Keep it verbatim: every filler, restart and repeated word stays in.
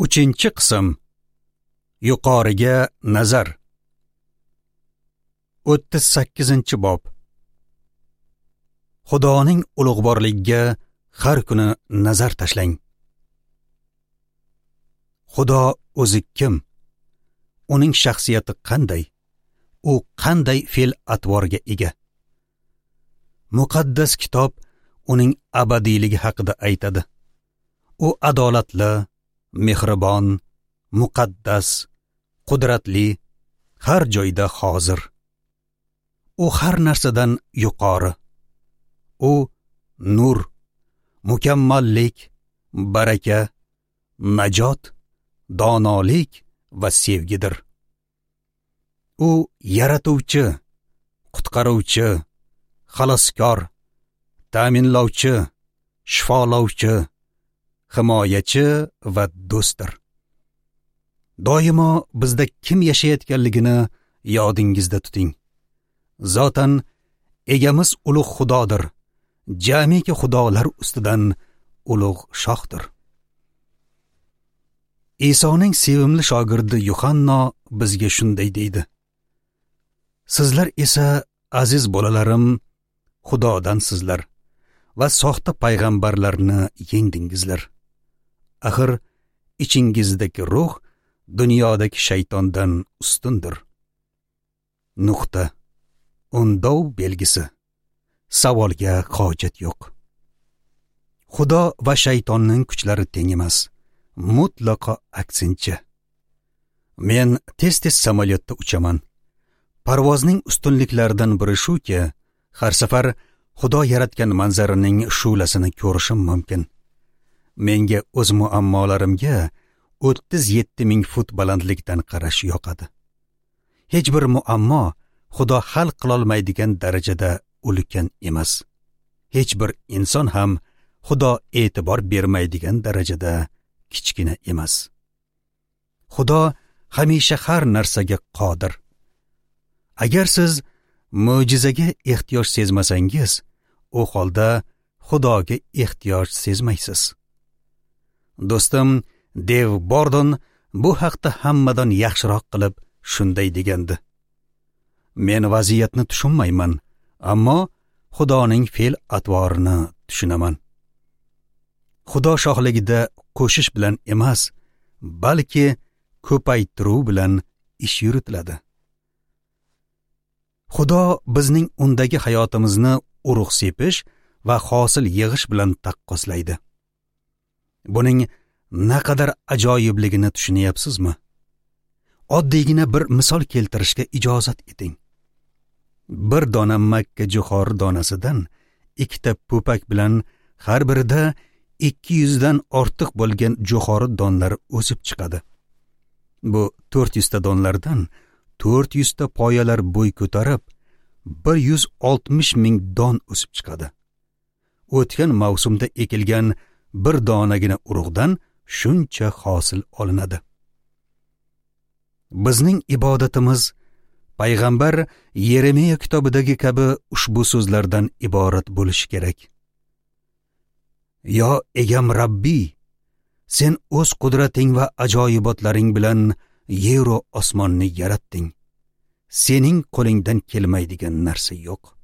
Uchinchi qism. Yuqoriga nazar. o'ttiz sakkizinchi bob. Xudoning ulug'vorligiga har kuni nazar tashlang. Xudo o'zi kim? Uning shaxsiyati qanday? U qanday fe'l-atvorga ega? Muqaddas kitob uning abadiyligi haqida aytadi. U adolatli, mehribon, muqaddas, qudratli, har joyda hozir. U har narsadan yuqori. U nur, mukammallik, baraka, najot, donolik va sevgidir. U yaratuvchi, qutqaruvchi, xaloskor, ta'minlovchi, shifolovchi, himoyachi va do'stdir. Doimo bizda kim yashayotganligini yodingizda tuting. Zotan egamiz ulug' Xudodir. Jamiki xudolar ustidan ulug' shohdir. Isoning sevimli shogirdi Yuhanno bizga shunday deydi. Sizlar esa, aziz bolalarim, Xudodansizlar va soxta payg'ambarlarni yengdingizlar. Axir ichingizdagi ruh dunyodagi shaytondan ustundir. Nuqta. Undov belgisi. Savolga hojat yo'q. Xudo va shaytonning kuchlari teng emas. Mutlaqo aksincha. Men tez-tez samolyotda uchaman. Parvozning ustunliklaridan biri shuki, har safar Xudo yaratgan manzaraning shu'lasini ko'rishim mumkin. Menga o'z muammolarimga o'ttiz yetti ming fut balandlikdan qarash yoqadi. Hech bir muammo Xudo hal qilolmaydigan darajada ulkan emas. Hech bir inson ham Xudo e'tibor bermaydigan darajada kichkina emas. Xudo hamisha har narsaga qodir. Agar siz mo'jizaga ehtiyoj sezmasangiz, u holda Xudoga ehtiyoj sezmaysiz. Do'stim Dev Bordon bu haqda hammadan yaxshiroq qilib shunday degandi. Men vaziyatni tushunmayman, ammo Xudoning fe'l-atvorini tushunaman. Xudo shohligida qo'shish bilan emas, balki ko'paytiruv bilan ish yuritiladi. Xudo bizning undagi hayotimizni urug' sepish va hosil yig'ish bilan taqqoslaydi. Buning naqadar ajoyibligini tushunyapsizmi? Oddiygina bir misol keltirishga ijozat eting. Bir dona Makka jo'xori donasidan ikkita po'pak bilan har birida ikki yuz dan ortiq bo'lgan jo'xori donlari o'sib chiqadi. Bu to'rt yuz ta donlardan to'rt yuz ta poyalar bo'y ko'tarib, bir yuz oltmish ming don o'sib chiqadi. O'tgan mavsumda ekilgan bir donagina urug'dan shuncha hosil olinadi. Bizning ibodatimiz payg'ambar Yeremiya kitobidagi kabi ushbu so'zlardan iborat bo'lishi kerak. Yo egam Rabbiy, sen o'z qudrating va ajoyibotlaring bilan yer va osmonni yaratding. Sening qo'lingdan kelmaydigan narsa yo'q.